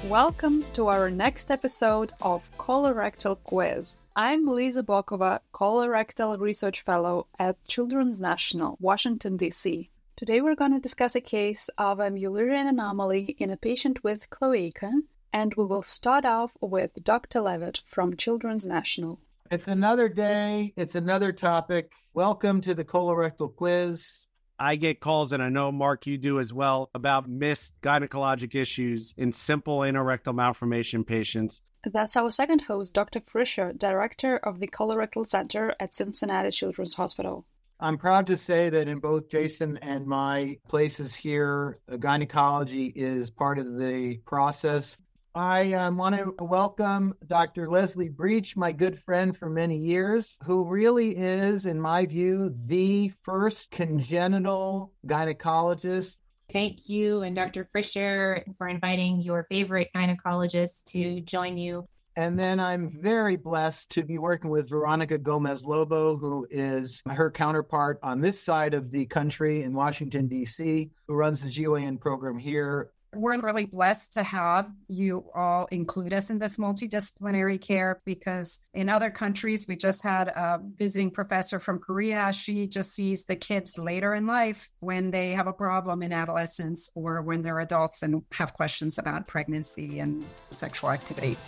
Welcome to our next episode of Colorectal Quiz. I'm Liza Bokova, Colorectal Research Fellow at Children's National, Washington, D.C. Today we're going to discuss a case of a Mullerian anomaly in a patient with cloaca, and we will start off with Dr. Levitt from Children's National. It's another day. It's another topic. Welcome to the Colorectal Quiz. I get calls, and I know, Mark, you do as well, about missed gynecologic issues in simple anorectal malformation patients. That's our second host, Dr. Fisher, Director of the Colorectal Center at Cincinnati Children's Hospital. I'm proud to say that in both Jason and my places here, gynecology is part of the process. I want to welcome Dr. Leslie Breach, my good friend for many years, who really is, in my view, the first congenital gynecologist. Thank you and Dr. Fisher for inviting your favorite gynecologist to join you. And then I'm very blessed to be working with Veronica Gomez-Lobo, who is her counterpart on this side of the country in Washington, D.C., who runs the GYN program here. We're really blessed to have you all include us in this multidisciplinary care because in other countries, we just had a visiting professor from Korea. She just sees the kids later in life when they have a problem in adolescence or when they're adults and have questions about pregnancy and sexual activity.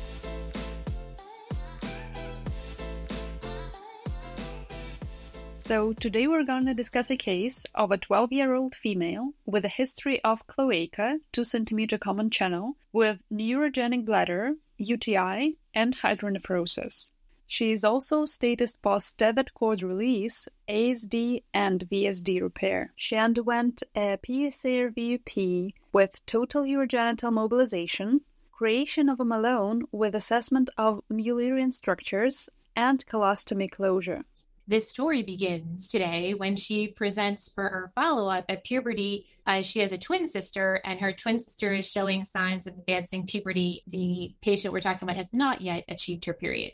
So today we're going to discuss a case of a 12-year-old female with a history of cloaca, 2 cm common channel, with neurogenic bladder, UTI, and hydronephrosis. She is also status post tethered cord release, ASD, and VSD repair. She underwent a PSA-RVUP with total urogenital mobilization, creation of a Malone with assessment of Mullerian structures, and colostomy closure. This story begins today when she presents for her follow-up at puberty. She has a twin sister, and her twin sister is showing signs of advancing puberty. The patient we're talking about has not yet achieved her period.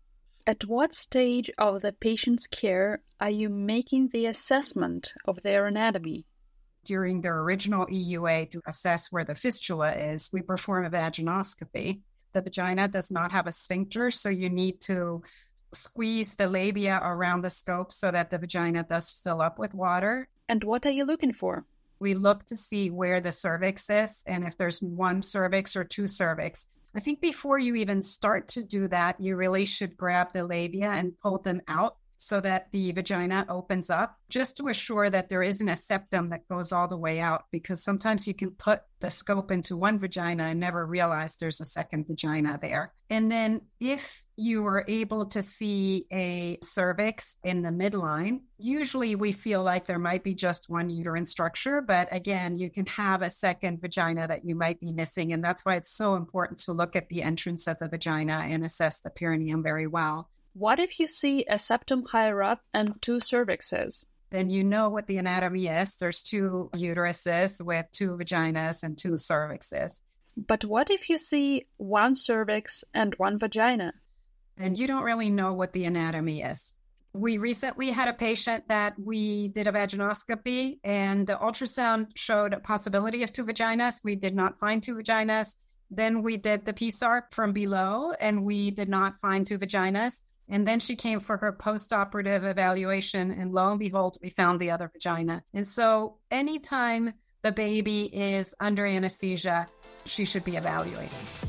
At what stage of the patient's care are you making the assessment of their anatomy? During their original EUA to assess where the fistula is, we perform a vaginoscopy. The vagina does not have a sphincter, so you need to squeeze the labia around the scope so that the vagina does fill up with water. And what are you looking for? We look to see where the cervix is and if there's one cervix or 2 cervix. I think before you even start to do that, you really should grab the labia and pull them out so that the vagina opens up, just to assure that there isn't a septum that goes all the way out, because sometimes you can put the scope into one vagina and never realize there's a second vagina there. And then if you are able to see a cervix in the midline, usually we feel like there might be just one uterine structure, but again, you can have a second vagina that you might be missing. And that's why it's so important to look at the entrance of the vagina and assess the perineum very well. What if you see a septum higher up and 2 cervixes? Then you know what the anatomy is. There's 2 uteruses with 2 vaginas and 2 cervixes. But what if you see 1 cervix and 1 vagina? Then you don't really know what the anatomy is. We recently had a patient that we did a vaginoscopy, and the ultrasound showed a possibility of 2 vaginas. We did not find 2 vaginas. Then we did the PSAR from below, and we did not find 2 vaginas. And then she came for her post-operative evaluation, and lo and behold, we found the other vagina. And so anytime the baby is under anesthesia, she should be evaluated.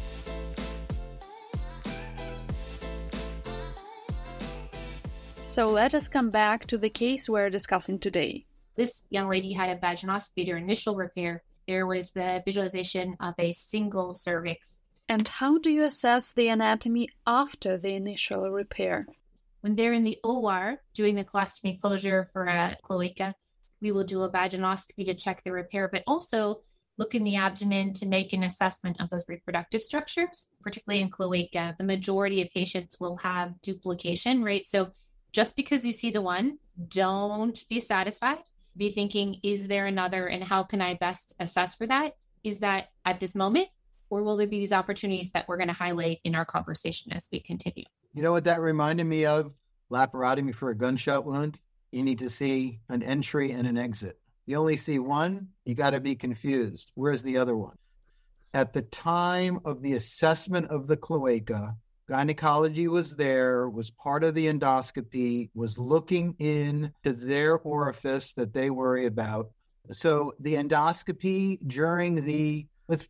So let us come back to the case we're discussing today. This young lady had a vaginoscopy during initial repair. There was the visualization of a single cervix. And how do you assess the anatomy after the initial repair? When they're in the OR doing the colostomy closure for a cloaca, we will do a vaginoscopy to check the repair, but also look in the abdomen to make an assessment of those reproductive structures, particularly in cloaca. The majority of patients will have duplication, right? So just because you see the one, don't be satisfied. Be thinking, is there another, and how can I best assess for that? Is that at this moment? Or will there be these opportunities that we're going to highlight in our conversation as we continue? You know what that reminded me of? Laparotomy for a gunshot wound. You need to see an entry and an exit. You only see one, you got to be confused. Where's the other one? At the time of the assessment of the cloaca, gynecology was there, was part of the endoscopy, was looking into their orifice that they worry about. So the endoscopy during the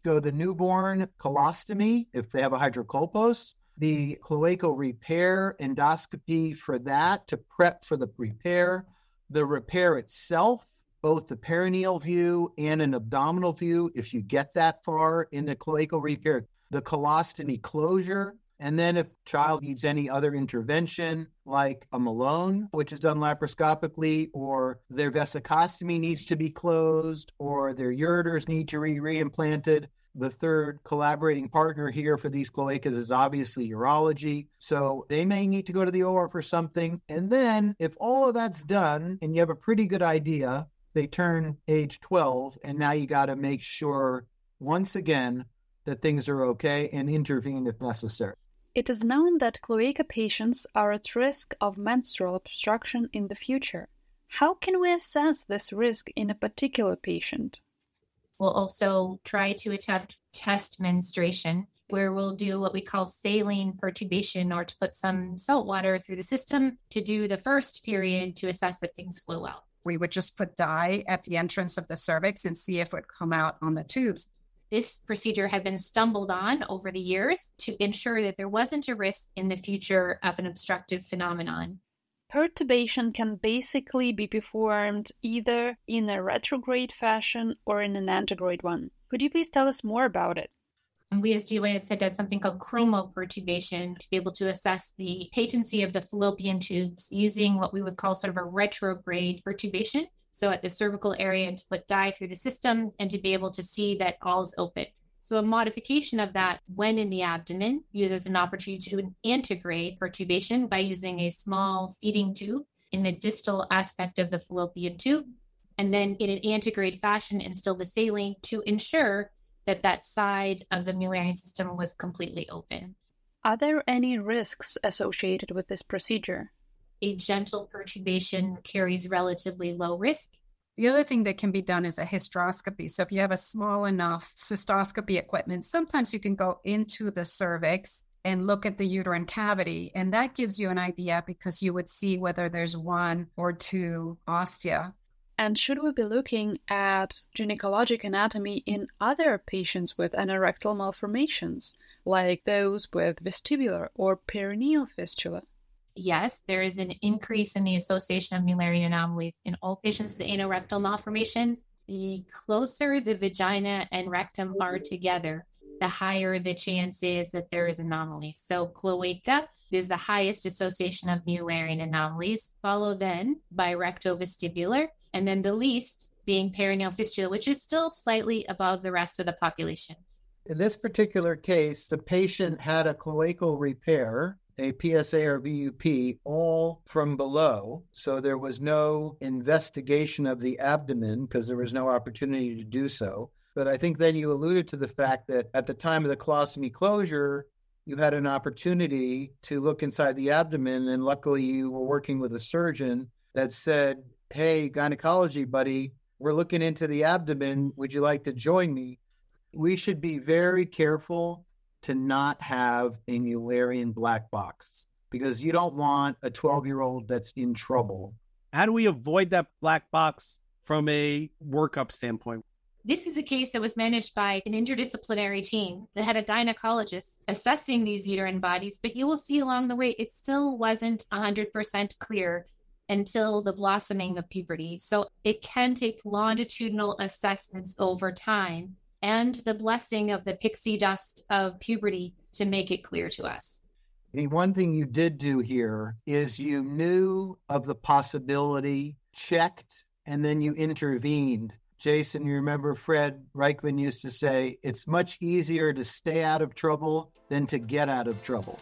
newborn colostomy, if they have a hydrocolpos, the cloacal repair endoscopy for that to prep for the repair, the repair itself, both the perineal view and an abdominal view, if you get that far in the cloacal repair, the colostomy closure, and then if child needs any other intervention, like a Malone, which is done laparoscopically, or their vesicostomy needs to be closed, or their ureters need to be reimplanted. The third collaborating partner here for these cloacas is obviously urology. So they may need to go to the OR for something. And then if all of that's done and you have a pretty good idea, they turn age 12, and now you got to make sure, once again, that things are okay and intervene if necessary. It is known that cloaca patients are at risk of menstrual obstruction in the future. How can we assess this risk in a particular patient? We'll also try to attempt test menstruation, where we'll do what we call saline pertubation, or to put some salt water through the system to do the first period to assess that things flow well. We would just put dye at the entrance of the cervix and see if it would come out on the tubes. This procedure had been stumbled on over the years to ensure that there wasn't a risk in the future of an obstructive phenomenon. Pertubation can basically be performed either in a retrograde fashion or in an antegrade one. Could you please tell us more about it? And we, as Julia had said, did something called chromopertubation to be able to assess the patency of the fallopian tubes using what we would call sort of a retrograde pertubation. So at the cervical area, to put dye through the system and to be able to see that all's open. So a modification of that when in the abdomen uses an opportunity to do an antegrade pertubation by using a small feeding tube in the distal aspect of the fallopian tube, and then in an antegrade fashion instill the saline to ensure that that side of the Mullerian system was completely open. Are there any risks associated with this procedure? A gentle pertubation carries relatively low risk. The other thing that can be done is a hysteroscopy. So if you have a small enough cystoscopy equipment, sometimes you can go into the cervix and look at the uterine cavity. And that gives you an idea because you would see whether there's one or two ostia. And should we be looking at gynecologic anatomy in other patients with anorectal malformations, like those with vestibular or perineal fistula? Yes, there is an increase in the association of Mullerian anomalies in all patients with anorectal malformations. The closer the vagina and rectum are together, the higher the chance is that there is anomaly. So cloaca is the highest association of Mullerian anomalies, followed then by rectovestibular, and then the least being perineal fistula, which is still slightly above the rest of the population. In this particular case, the patient had a cloacal repair, a PSA or VUP, all from below. So there was no investigation of the abdomen because there was no opportunity to do so. But I think then you alluded to the fact that at the time of the colostomy closure, you had an opportunity to look inside the abdomen. And luckily you were working with a surgeon that said, hey, gynecology buddy, we're looking into the abdomen. Would you like to join me? We should be very careful to not have a Mullerian black box because you don't want a 12-year-old that's in trouble. How do we avoid that black box from a workup standpoint? This is a case that was managed by an interdisciplinary team that had a gynecologist assessing these uterine bodies, but you will see along the way, it still wasn't 100% clear until the blossoming of puberty. So it can take longitudinal assessments over time and the blessing of the pixie dust of puberty to make it clear to us. The one thing you did do here is you knew of the possibility, checked, and then you intervened. Jason, you remember Fred Reichman used to say, it's much easier to stay out of trouble than to get out of trouble.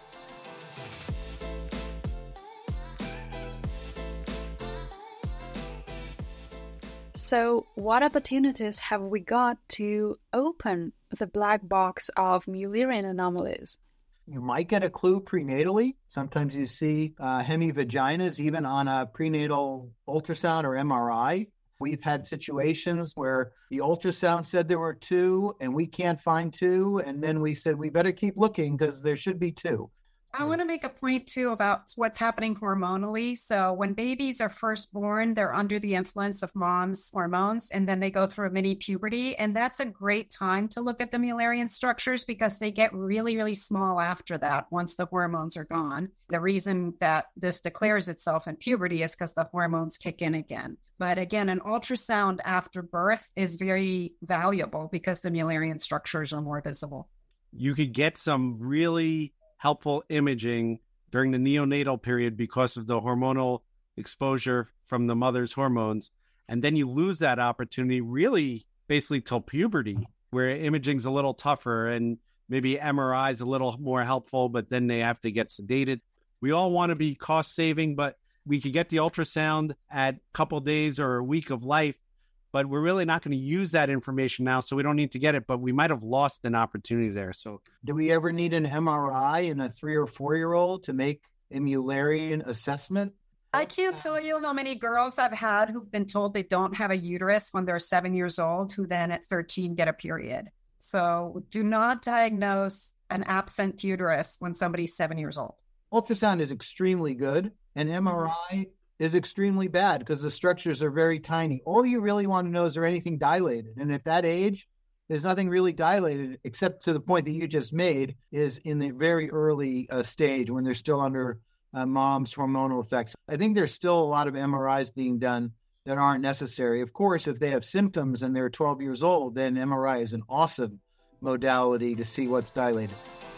So what opportunities have we got to open the black box of Mullerian anomalies? You might get a clue prenatally. Sometimes you see hemivaginas even on a prenatal ultrasound or MRI. We've had situations where the ultrasound said there were 2 and we can't find 2. And then we said, we better keep looking because there should be 2. I want to make a point too about what's happening hormonally. So when babies are first born, they're under the influence of mom's hormones, and then they go through a mini puberty. And that's a great time to look at the Mullerian structures because they get really, really small after that once the hormones are gone. The reason that this declares itself in puberty is because the hormones kick in again. But again, an ultrasound after birth is very valuable because the Mullerian structures are more visible. You could get some really helpful imaging during the neonatal period because of the hormonal exposure from the mother's hormones. And then you lose that opportunity really basically till puberty, where imaging's a little tougher and maybe MRI is a little more helpful, but then they have to get sedated. We all want to be cost saving, but we could get the ultrasound at a couple of days or a week of life, but we're really not going to use that information now, so we don't need to get it, but we might have lost an opportunity there. So, do we ever need an MRI in a 3 or 4-year-old to make a Mullerian assessment? I can't tell you how many girls I've had who've been told they don't have a uterus when they're 7 years old, who then at 13 get a period. So do not diagnose an absent uterus when somebody's 7 years old. Ultrasound is extremely good, and MRI is extremely bad because the structures are very tiny. All you really want to know is there anything dilated. And at that age, there's nothing really dilated except to the point that you just made is in the very early stage when they're still under mom's hormonal effects. I think there's still a lot of MRIs being done that aren't necessary. Of course, if they have symptoms and they're 12 years old, then MRI is an awesome modality to see what's dilated.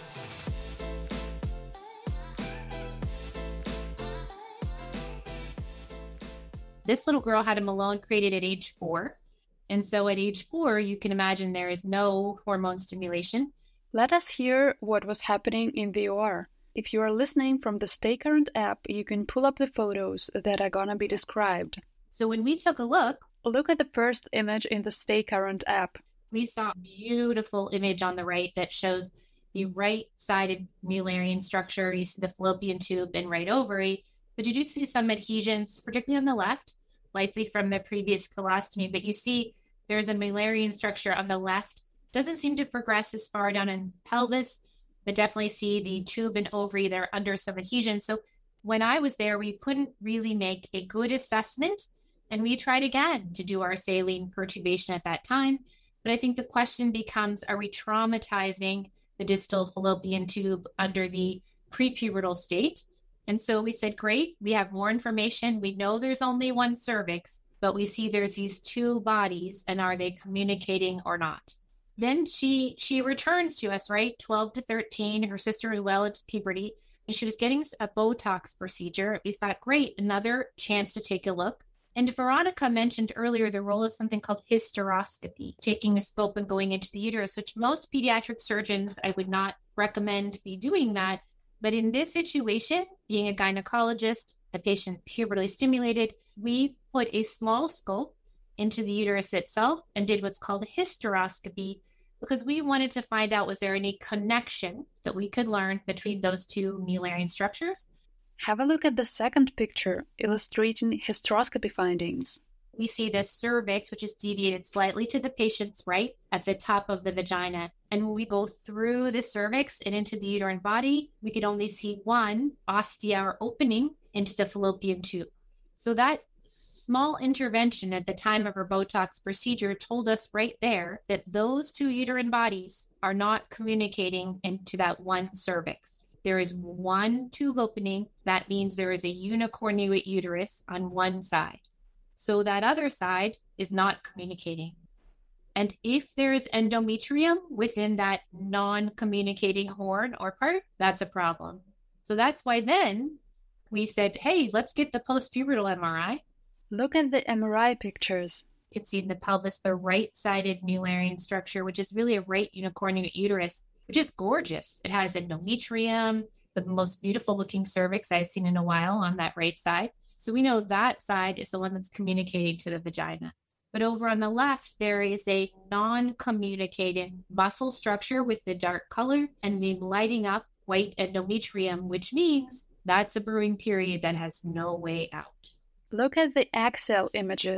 This little girl had a Malone created at age 4. And so at age 4, you can imagine there is no hormone stimulation. Let us hear what was happening in the OR. If you are listening from the Stay Current app, you can pull up the photos that are going to be described. So when we took a look at the first image in the Stay Current app. We saw a beautiful image on the right that shows the right-sided Mullerian structure. You see the fallopian tube and right ovary. But you do see some adhesions, particularly on the left, likely from the previous colostomy. But you see there's a Mullerian structure on the left. Doesn't seem to progress as far down in the pelvis, but definitely see the tube and ovary that are under some adhesion. So when I was there, we couldn't really make a good assessment. And we tried again to do our saline pertubation at that time. But I think the question becomes, are we traumatizing the distal fallopian tube under the prepubertal state? And so we said, great, we have more information. We know there's only one cervix, but we see there's these 2 bodies, and are they communicating or not? Then she returns to us, right? 12 to 13, her sister is well into puberty, and she was getting a Botox procedure. We thought, great, another chance to take a look. And Veronica mentioned earlier the role of something called hysteroscopy, taking a scope and going into the uterus, which most pediatric surgeons, I would not recommend be doing that. But in this situation, being a gynecologist, the patient pubertally stimulated, we put a small scope into the uterus itself and did what's called a hysteroscopy because we wanted to find out, was there any connection that we could learn between those 2 Mullerian structures? Have a look at the second picture illustrating hysteroscopy findings. We see the cervix, which is deviated slightly to the patient's right at the top of the vagina. And when we go through the cervix and into the uterine body, we could only see one ostia or opening into the fallopian tube. So that small intervention at the time of her Botox procedure told us right there that those 2 uterine bodies are not communicating into that one cervix. There is one tube opening. That means there is a unicornuate uterus on one side. So that other side is not communicating. And if there is endometrium within that non-communicating horn or part, that's a problem. So that's why then we said, hey, let's get the post-pubertal MRI. Look at the MRI pictures. You can see in the pelvis the right-sided Mullerian structure, which is really a right unicornuate uterus, which is gorgeous. It has endometrium, the most beautiful looking cervix I've seen in a while on that right side. So we know that side is the one that's communicating to the vagina. But over on the left, there is a non-communicating muscle structure with the dark color and the lighting up white endometrium, which means that's a brewing period that has no way out. Look at the axial images.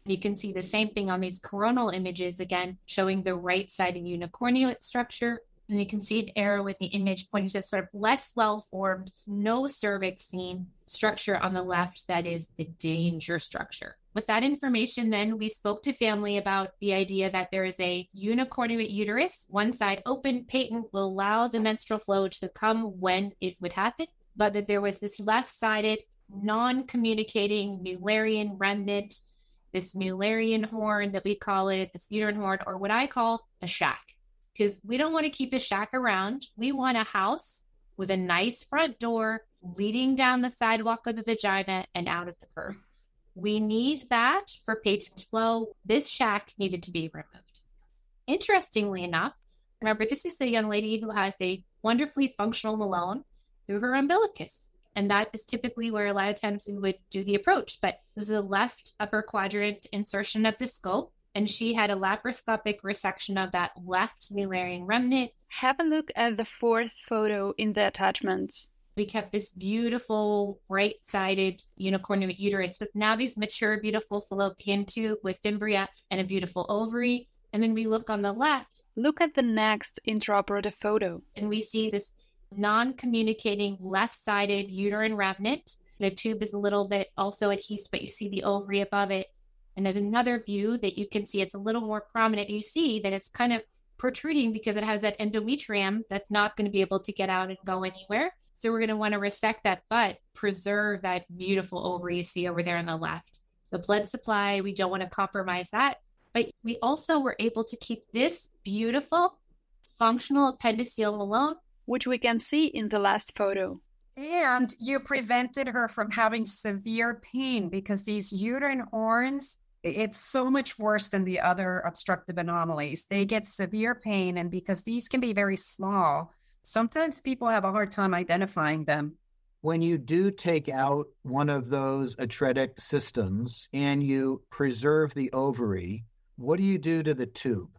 You can see the same thing on these coronal images, again, showing the right-sided unicornuate structure. And you can see an arrow in the image pointing to sort of less well-formed, no cervix seen structure on the left that is the danger structure. With that information, then we spoke to family about the idea that there is a unicornuate uterus, one side open, patent, will allow the menstrual flow to come when it would happen, but that there was this left-sided, non-communicating Mullerian remnant, this Mullerian horn that we call it, this uterine horn, or what I call a shack. Because we don't want to keep a shack around. We want a house with a nice front door leading down the sidewalk of the vagina and out of the curve. We need that for patent flow. This shack needed to be removed. Interestingly enough, remember, this is a young lady who has a wonderfully functional Malone through her umbilicus. And that is typically where a lot of times we would do the approach. But this is a left upper quadrant insertion of the scope. And she had a laparoscopic resection of that left Mullerian remnant. Have a look at the fourth photo in the attachments. We kept this beautiful right-sided unicornuate uterus with now these mature, beautiful fallopian tube with fimbria and a beautiful ovary. And then we look on the left. Look at the next intraoperative photo. And we see this non-communicating left-sided uterine remnant. The tube is a little bit also adhesed, but you see the ovary above it. And there's another view that you can see it's a little more prominent. You see that it's kind of protruding because it has that endometrium that's not going to be able to get out and go anywhere. So we're going to want to resect that, but preserve that beautiful ovary you see over there on the left. The blood supply, we don't want to compromise that. But we also were able to keep this beautiful functional appendiceal Malone, which we can see in the last photo. And you prevented her from having severe pain because these uterine horns, it's so much worse than the other obstructive anomalies. They get severe pain, and because these can be very small, sometimes people have a hard time identifying them. When you do take out one of those atretic systems and you preserve the ovary, what do you do to the tube?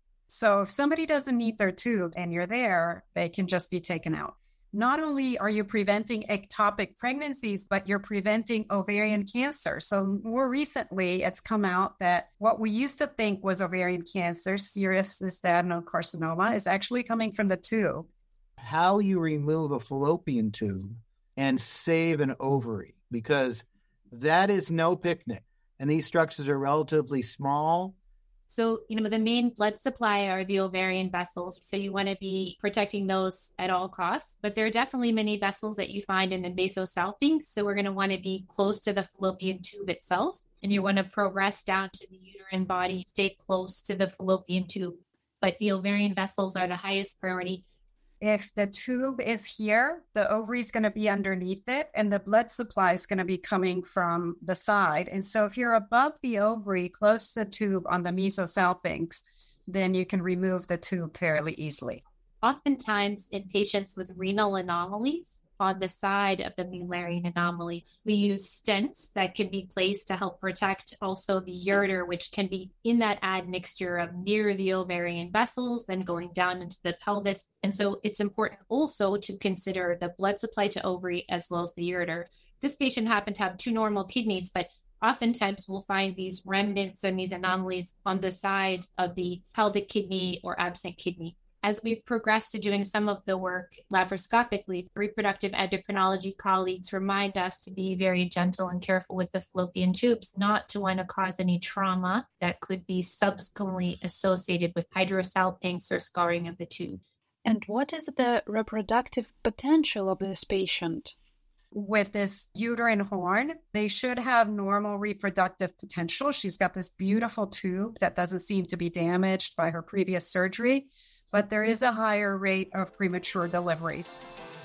So if somebody doesn't need their tube and you're there, they can just be taken out. Not only are you preventing ectopic pregnancies, but you're preventing ovarian cancer. So more recently, it's come out that what we used to think was ovarian cancer, serous adenocarcinoma, is actually coming from the tube. How you remove a fallopian tube and save an ovary, because that is no picnic. And these structures are relatively small. So, the main blood supply are the ovarian vessels. So you want to be protecting those at all costs. But there are definitely many vessels that you find in the mesosalpinx. So we're going to want to be close to the fallopian tube itself. And you want to progress down to the uterine body, stay close to the fallopian tube. But the ovarian vessels are the highest priority. If the tube is here, the ovary is going to be underneath it, and the blood supply is going to be coming from the side. And so if you're above the ovary, close to the tube on the mesosalpinx, then you can remove the tube fairly easily. Oftentimes in patients with renal anomalies, on the side of the Mullerian anomaly, we use stents that can be placed to help protect also the ureter, which can be in that admixture of near the ovarian vessels, then going down into the pelvis. And so it's important also to consider the blood supply to ovary as well as the ureter. This patient happened to have 2 normal kidneys, but oftentimes we'll find these remnants and these anomalies on the side of the pelvic kidney or absent kidney. As we've progressed to doing some of the work laparoscopically, reproductive endocrinology colleagues remind us to be very gentle and careful with the fallopian tubes, not to want to cause any trauma that could be subsequently associated with hydrosalpinx or scarring of the tube. And what is the reproductive potential of this patient? With this uterine horn, they should have normal reproductive potential. She's got this beautiful tube that doesn't seem to be damaged by her previous surgery, but there is a higher rate of premature deliveries.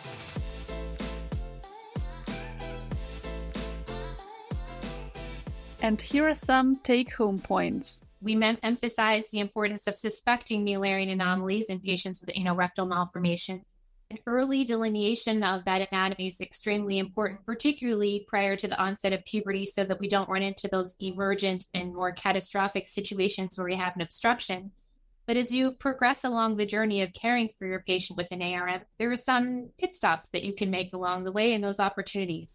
And here are some take-home points. We emphasize the importance of suspecting Mullerian anomalies in patients with rectal malformation. An early delineation of that anatomy is extremely important, particularly prior to the onset of puberty, so that we don't run into those emergent and more catastrophic situations where we have an obstruction. But as you progress along the journey of caring for your patient with an ARM, there are some pit stops that you can make along the way and those opportunities.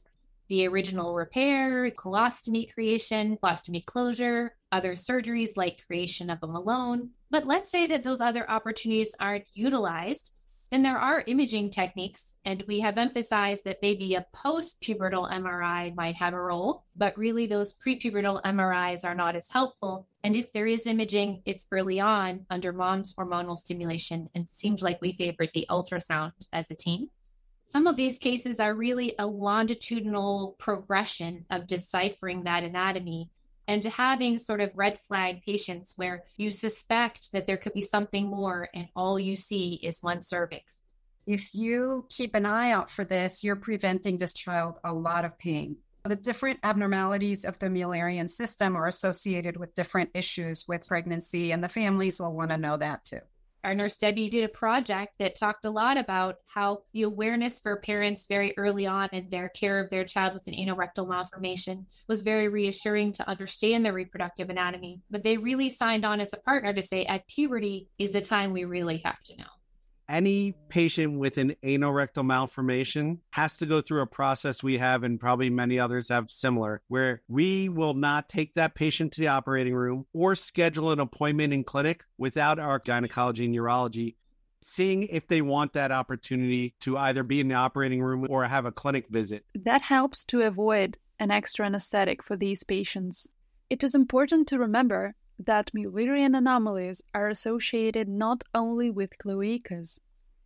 the original repair, colostomy creation, colostomy closure, other surgeries like creation of a Malone. But let's say that those other opportunities aren't utilized, then there are imaging techniques, and we have emphasized that maybe a post-pubertal MRI might have a role, but really those pre-pubertal MRIs are not as helpful. And if there is imaging, it's early on under mom's hormonal stimulation, and it seems like we favored the ultrasound as a team. Some of these cases are really a longitudinal progression of deciphering that anatomy and having sort of red flag patients where you suspect that there could be something more and all you see is one cervix. If you keep an eye out for this, you're preventing this child a lot of pain. The different abnormalities of the Mullerian system are associated with different issues with pregnancy, and the families will want to know that too. Our nurse Debbie did a project that talked a lot about how the awareness for parents very early on in their care of their child with an anorectal malformation was very reassuring to understand their reproductive anatomy. But they really signed on as a partner to say at puberty is the time we really have to know. Any patient with an anorectal malformation has to go through a process we have, and probably many others have similar, where we will not take that patient to the operating room or schedule an appointment in clinic without our gynecology and urology seeing if they want that opportunity to either be in the operating room or have a clinic visit. That helps to avoid an extra anesthetic for these patients. It is important to remember that Mullerian anomalies are associated not only with cloacas.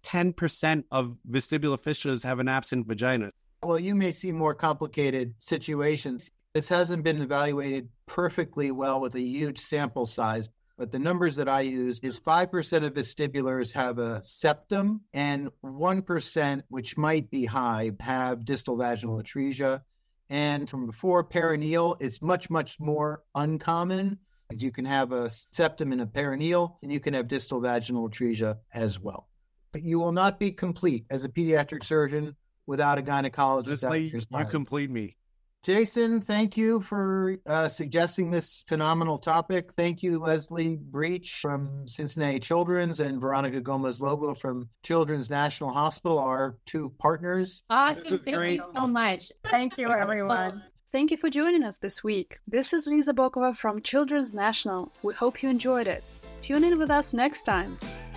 10% of vestibular fistulas have an absent vagina. Well, you may see more complicated situations. This hasn't been evaluated perfectly well with a huge sample size, but the numbers that I use is 5% of vestibulars have a septum, and 1%, which might be high, have distal vaginal atresia. And from before perineal, it's much, much more uncommon. You can have a septum and a perineal, and you can have distal vaginal atresia as well. But you will not be complete as a pediatric surgeon without a gynecologist. You complete me. Jason, thank you for suggesting this phenomenal topic. Thank you, Leslie Breach from Cincinnati Children's and Veronica Gomez-Lobo from Children's National Hospital, our two partners. Awesome. Thank you so much. Thank you, everyone. Thank you for joining us this week. This is Lisa Bokova from Children's National. We hope you enjoyed it. Tune in with us next time.